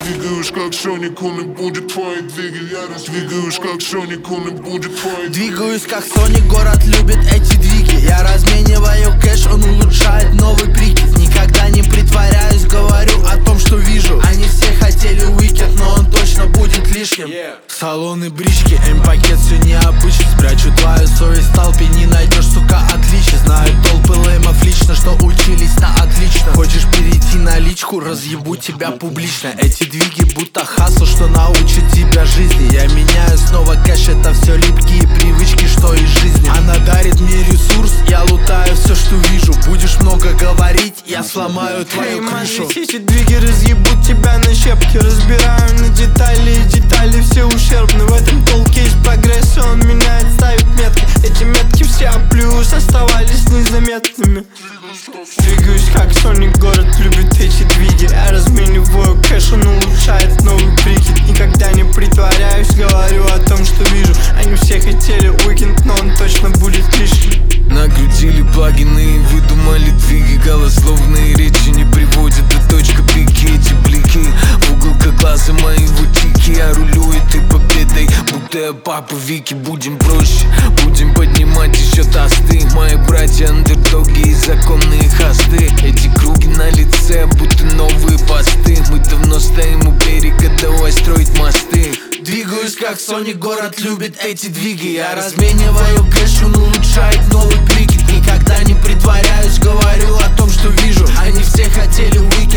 Двигаюсь как Соник, он и будет твои двиги. Я двигаюсь как Соник, он и будет твои. Двигаюсь как Соник, город любит эти двиги. Я размениваю кэш, он улучшает новый прикид. Никогда не притворяюсь, говорю о том, что вижу. Они все хотели уикенд, но он точно будет лишним. Салоны, брички, М-пакет, все необычно. Спрячу твою совесть в толпе, не найдешь, сука, отличий. Знаю толпы леймов лично, что учились на отлично. Хочешь перейти на личку, разъебу тебя публично. Эти двиги будто хасл, что научит тебя жизни. Я меняю снова кэш, это все липкие привычки, что из жизни. Она дарит мне ресурс, я лутаю все, что вижу. Будешь много говорить, я сломаю твою крышу. Эти двиги разъебут тебя на щепки. Разбираю на детали, и детали все ущербны. В этом толке есть прогресс, и он меняет, ставит метки. Эти метки все плюс оставались незаметными. Двигаюсь как Соник, город любит эти двиги. Я размениваю кэш, он улучшает новый прикид. Никогда не притворяюсь, говорю о том, что вижу. Они все хотели уикенд, но он точно будет лишним. Накрутили плагины и выдумали двиги. Голословные речи не приводят до точка пики. Эти блики в угол как глаза моего тики. Я рулю этой победой, будто я папа Вики. Будем проще, будем поднимать еще тосты. Мои братья андердоги и законные хосты. Эти круги на лице, будто новые посты. Мы давно стоим у берега, давай строить мосты. Двигаюсь как Соник, город любит эти двиги. Я размениваю кэш, он улучшает новый прикид. Никогда не притворяюсь, говорю о том, что вижу. Они все хотели уикенд,